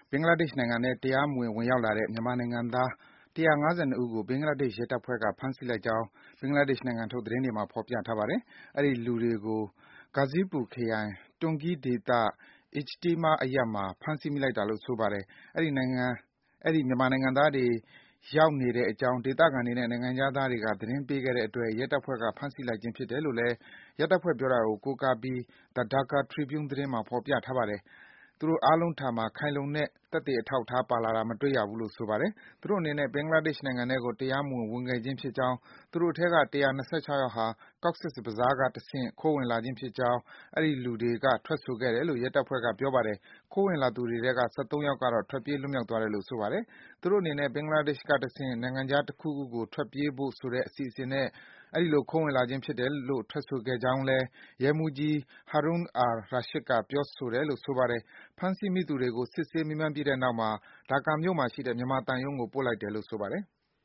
ဘင်္ဂလားဒေ့ရှ်နိုင်ငံထဲ တရားမဝင် ဝင်ရောက်လာတဲ့ မြန်မာနိုင်ငံသား ၁၅၂ ဦးကို ဘင်္ဂလားဒေ့ရှ် ရဲတပ်ဖွဲ့က ဖမ်းဆီးလိုက်ကြောင်း ဘင်္ဂလားဒေ့ရှ်နိုင်ငံထုတ် သတင်းတွေမှာ ဖော်ပြထားပါတယ်။ အဲဒီလူတွေကို Gazipur ခရိုင်၊ Tyunggyi ဒေသ၊ Ijtima အရပ်မှာ ဖမ်းဆီးမိလိုက်တာလို့ ဆိုပါတယ်။ အဲဒီ မြန်မာနိုင်ငံသားတွေ ရောက်နေတဲ့အကြောင်း ဒေသခံတွေနဲ့ နိုင်ငံခြားသားတွေက သတင်းပေးခဲ့တဲ့အတွက် ရဲတပ်ဖွဲ့က ဖမ်းဆီးလိုက်ခြင်း ဖြစ်တယ်လို့လည်း ရဲတပ်ဖွဲ့ပြောတာကို ကိုးကားပြီး The Dhaka Tribune သတင်းမှာ ဖော်ပြထားပါတယ်။ သူတို့အားလုံးထံမှာ ခိုင်လုံတဲ့ သက်သေအထောက်အထား ပါလာတာ မတွေ့ရဘူးလို့ ဆိုပါတယ်။ သူတို့အနေနဲ့ ဘင်္ဂလားဒေ့ရှ်နိုင်ငံထဲကို တရားမဝင် ဝင်ခဲ့ခြင်းဖြစ်ကြောင်း၊ သူတို့အထဲက ၁၂၆ ယောက်ဟာ Cox's Bazar ကတဆင့် ခိုးဝင်လာခြင်းဖြစ်ကြောင်း အဲဒီလူတွေက ထွက်ဆိုခဲ့တယ်လို့ ရဲတပ်ဖွဲ့က ပြောပါတယ်။ ခိုးဝင်လာသူတွေထဲက ၁၃ ယောက်ကတော့ ထွက်ပြေး လွတ်မြောက်သွားတယ်လို့ ဆိုပါတယ်။ သူတို့အနေနဲ့ ဘင်္ဂလားဒေ့ရှ်ကတဆင့် နိုင်ငံခြားတခုခုကို ထွက်ပြေးဖို့ဆိုတဲ့ အစီအစဉ်နဲ့ အဲဒီလို ခိုးဝင်လာခြင်းဖြစ်တယ်လို့ ထွက်ဆိုခဲ့ကြောင်းလည်း ရဲမှူးကြီး Harun ar-Rashid က ပြောဆိုတယ်လို့ ဆိုပါတယ်။ ဖမ်းဆီးမိသူတွေကို စစ်ဆေး မေးမြန်းပြီးတဲ့နောက်မှာ ဒါကာမြို့မှာရှိတဲ့ မြန်မာသံရုံးကို ပို့လိုက်တယ်လို့ ဆိုပါတယ်။